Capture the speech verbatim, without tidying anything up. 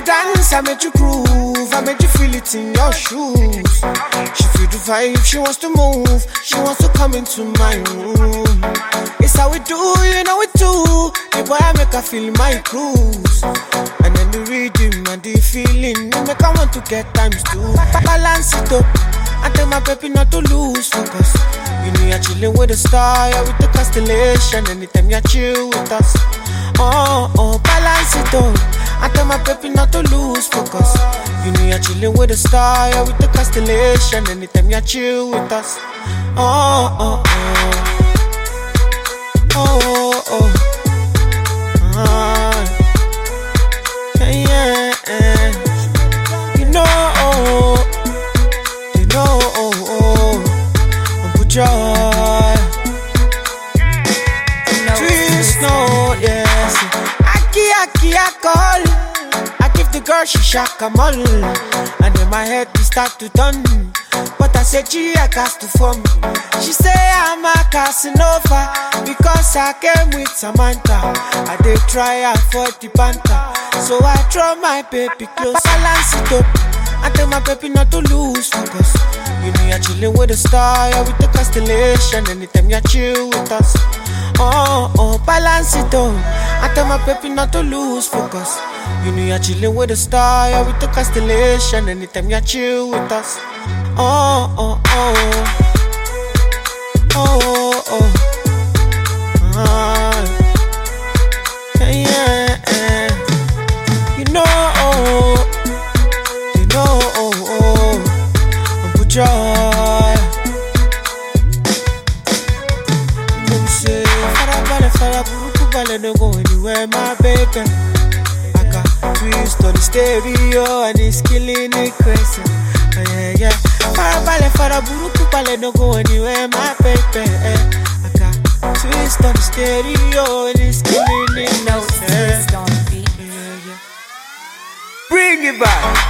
dance, I made you groove, I made you feel it in your shoes. She feel the vibe, she wants to move, she wants to come into my room. It's how we do, you know we do. The boy I make her feel my cruise. And then the rhythm and the feeling, you make her want to get times two. Balance it up, and tell my baby not to lose focus. You know you're chilling with the star, yeah, with the constellation. Anytime you chill with us, oh, oh, balance it up. I tell my baby not to lose focus. You know you're chilling with the star, yeah, with the constellation. Anytime you chill with us, oh, oh, oh. Oh, oh, ah, yeah, yeah. You know, you know, oh, oh, I'm put joy. Twist, no, yes. Aki, aki, I call. I give the girl she shock a all. And in my head we start to turn. But I said, gee, I cast to form. She say I'm a Casanova because I came with Samantha. I did try her for the panther, so I draw my baby close. Balance it up, I tell my baby not to lose focus. You know you're chilling with the star, yeah, with the constellation. Anytime you chill with us, oh, oh, balance it up, I tell my baby not to lose focus. You know you're chilling with the star, yeah, with the constellation. Anytime you chill with us, oh, oh, oh, oh, oh, ah, yeah, yeah. You know, you know, oh, oh, I'm put joy. Them say, fara bale, fara buruku bale, don't go anywhere, my baby. I got twist on the stereo and it's killing it crazy. Oh, yeah, yeah. Fara bale, fara buruku bale, don't go anywhere, my baby. I got twist on the stereo and it's killing it now. Yeah. Yeah, yeah. Bring it back.